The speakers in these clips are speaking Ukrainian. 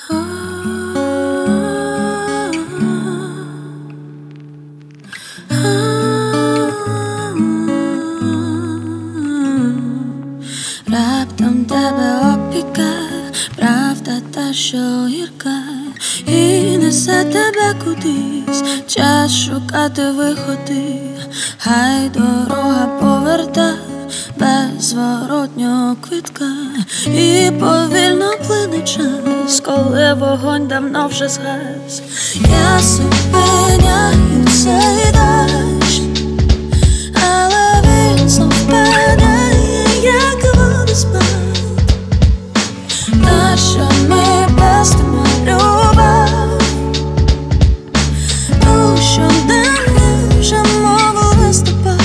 Раптом тебе опікає правда та, що гірка, і несе тебе кудись, час шукати виходи. Хай дорога поверта без зворотнього квитка, і повільно плине час, коли вогонь давно вже згас. Я зупиняю цей дощ, але він знов падає, як водоспад. Наша ми пестимо любов, ту, що день вже мов листопад.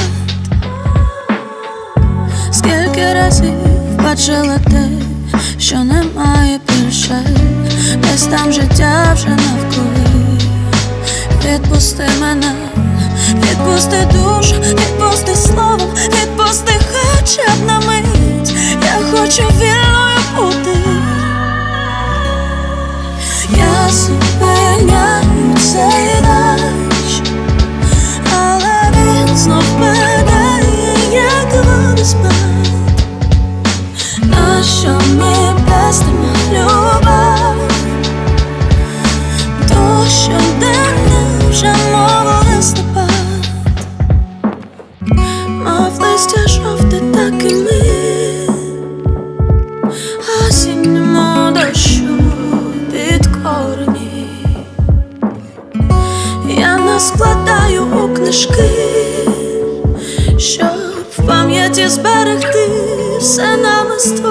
Скільки разів бачила те, що немає більше, десь там життя вже навколо. Відпусти мене, відпусти душу, відпусти словом, відпусти хоча б на мить. Я хочу вільною бути. Я зупиняю цей дощ, але він знов падає, як водоспад. Нащо ми пестимо любов, ту, що день вже мов листопад. Мов листя жовте, так і ми осінньому дощу під корені. Я наскладаю у книжки, щоб в пам'яті зберегти все намисто.